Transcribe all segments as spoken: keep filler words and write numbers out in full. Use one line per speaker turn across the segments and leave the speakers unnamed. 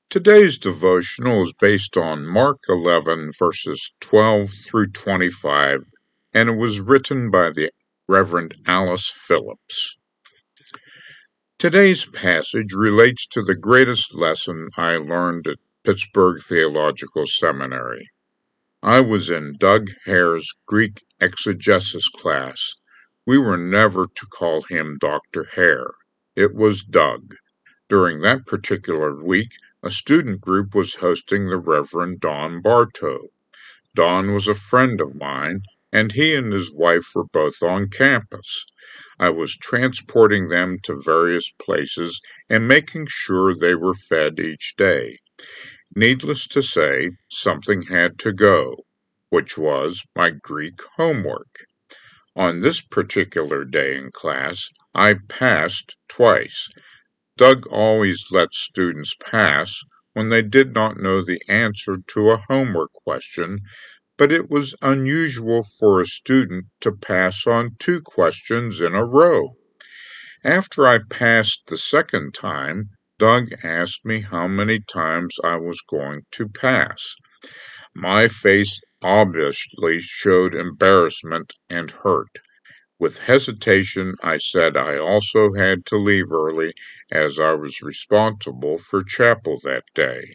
Today's devotional is based on Mark eleven, verses twelve through twenty-five, and it was written by the Reverend Alice Phillips. Today's passage relates to the greatest lesson I learned at Pittsburgh Theological Seminary. I was in Doug Hare's Greek exegesis class. We were never to call him Doctor Hare. It was Doug. During that particular week, a student group was hosting the Reverend Don Bartow. Don was a friend of mine, and he and his wife were both on campus. I was transporting them to various places and making sure they were fed each day. Needless to say, something had to go, which was my Greek homework. On this particular day in class, I passed twice. Doug always let students pass when they did not know the answer to a homework question, but it was unusual for a student to pass on two questions in a row. After I passed the second time, Doug asked me how many times I was going to pass. My face obviously showed embarrassment and hurt. With hesitation, I said I also had to leave early as I was responsible for chapel that day.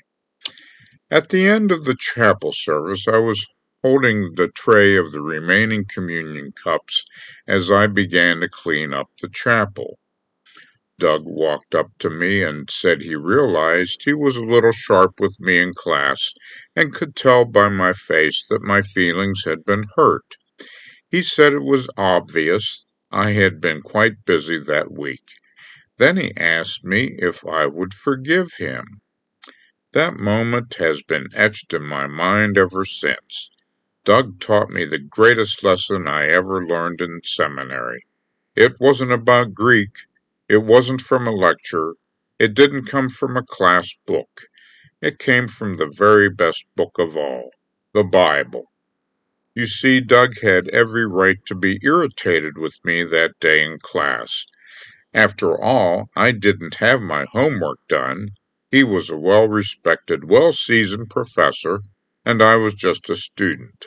At the end of the chapel service, I was holding the tray of the remaining communion cups as I began to clean up the chapel. Doug walked up to me and said he realized he was a little sharp with me in class and could tell by my face that my feelings had been hurt. He said it was obvious I had been quite busy that week. Then he asked me if I would forgive him. That moment has been etched in my mind ever since. Doug taught me the greatest lesson I ever learned in seminary. It wasn't about Greek. It wasn't from a lecture. It didn't come from a class book. It came from the very best book of all, the Bible. You see, Doug had every right to be irritated with me that day in class. After all, I didn't have my homework done. He was a well-respected, well-seasoned professor, and I was just a student.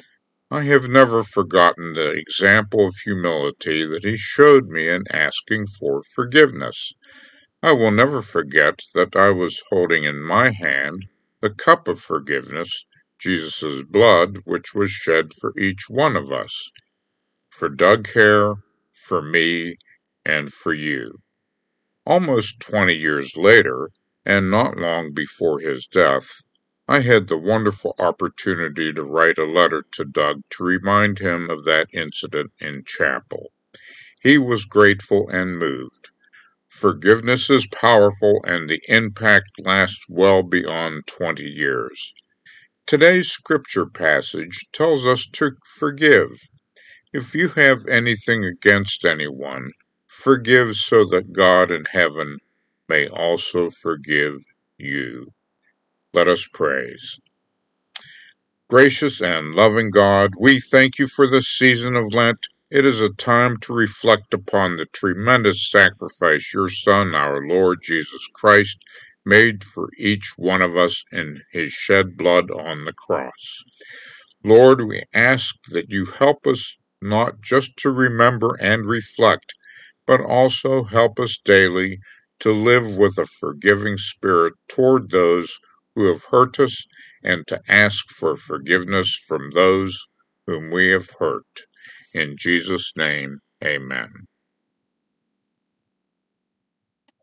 I have never forgotten the example of humility that he showed me in asking for forgiveness. I will never forget that I was holding in my hand the cup of forgiveness, Jesus' blood, which was shed for each one of us, for Doug Hare, for me, and for you. Almost twenty years later, and not long before his death, I had the wonderful opportunity to write a letter to Doug to remind him of that incident in chapel. He was grateful and moved. Forgiveness is powerful, and the impact lasts well beyond twenty years. Today's scripture passage tells us to forgive. If you have anything against anyone, forgive so that God in heaven may also forgive you. Let us praise. Gracious and loving God, we thank you for this season of Lent. It is a time to reflect upon the tremendous sacrifice your Son, our Lord Jesus Christ, made for each one of us in his shed blood on the cross. Lord, we ask that you help us not just to remember and reflect, but also help us daily to live with a forgiving spirit toward those who have hurt us and to ask for forgiveness from those whom we have hurt. In Jesus' name, amen.